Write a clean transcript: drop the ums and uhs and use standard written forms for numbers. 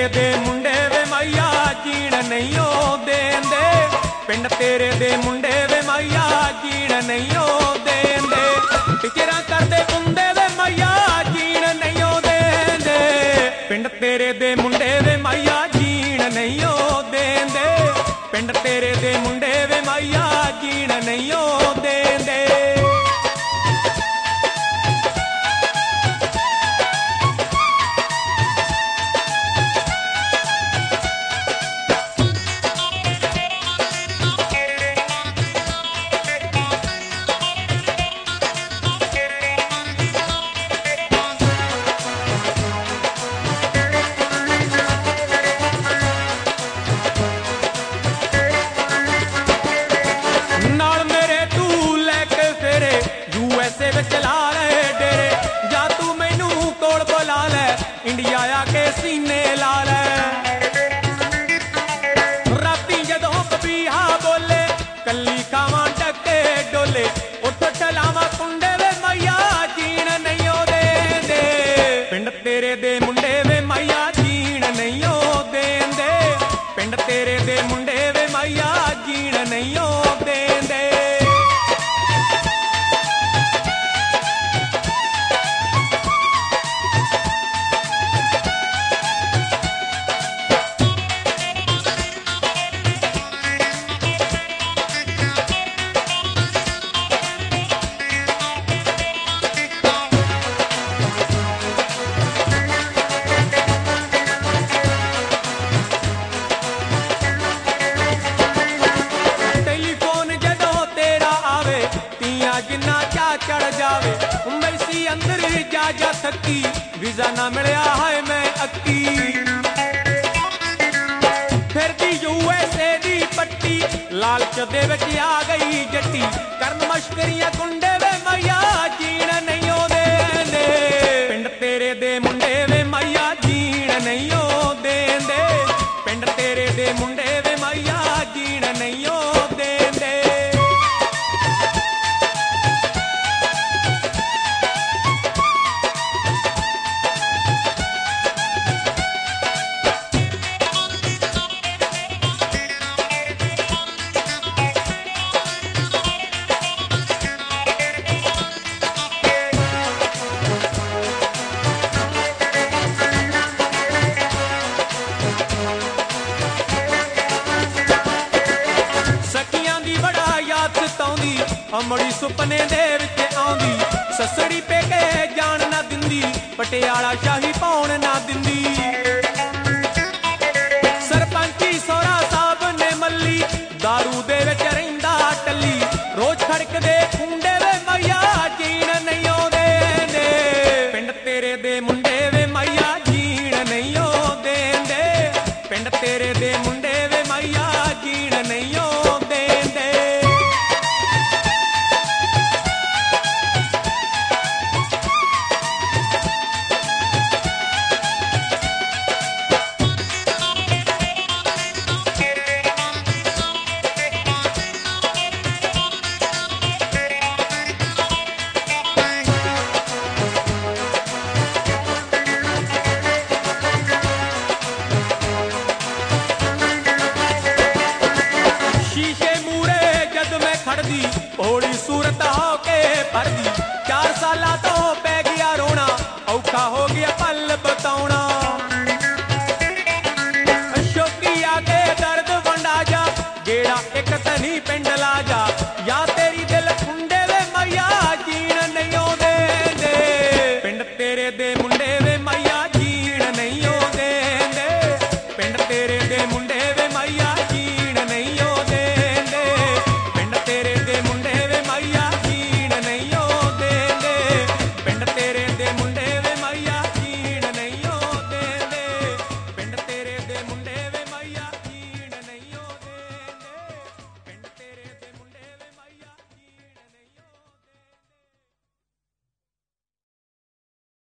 ਤੇਰੇ ਦੇ ਮੁੰਡੇ ਵੇ ਮਾਈਆ ਜੀਣ ਨਹੀਂ ਓ ਦੇਂਦੇ, ਪਿੰਡ ਤੇਰੇ ਦੇ ਮੁੰਡੇ ਵੇ ਮਾਈਆ ਜੀਣ ਨਹੀਂ ਓ ਦੇਂਦੇ, ਟਿਚਰਾਂ ਕਰਦੇ ਮੁੰਡੇ ਵੇ ਮਾਈਆ ਜੀਣ ਨਹੀਂ ਓ ਦੇਂਦੇ, ਪਿੰਡ ਤੇਰੇ ਦੇ ਮੁੰਡੇ ਵੇ ਮਾਈਆ ਜੀਣ ਨਹੀਂ ਓ ਦੇਂਦੇ, ਪਿੰਡ ਤੇਰੇ ਦੇ ਮੁੰਡੇ ਵੇ ਮਾਈਆ ਜੀਣ ਨਹੀਂ ਓ ਦੇਂਦੇ। चला ले डेरे जा तू मैनू कोल बुला ले, इंडिया आके सीने ला ले, राती जदों कबीहा बोले कली खावां टके डोले, उठ चलावा कुंडे वे मैया जीण नहीं ओ देंदे, पिंड तेरे दे मुंडे वे मैया जीण नहीं ओ देंदे, पिंड तेरे दे मुंडे वे मैया जीण नहीं ओ देंदे। जिन्ना चा चढ़ जावे मैसी अंदर जा जा थकी, वीजा ना मिलया है मैं अक्की, फिर दी यूएसए दी पट्टी लालच दे विच आ गई जट्टी, करन मश्करियां कुंडे वे मैया जीण नहीं ओ देंदे, पिंड तेरे दे मुंडे वे मैया जीण नहीं ओ देंदे, पिंड तेरे दे मुंडे वे मैया जीण नहीं ओ देंदे। अमड़ी सुपने दे विच आउंदी, ससड़ी पेके जान ना दिंदी, पटियाला शाही पाउण ना दिंदी,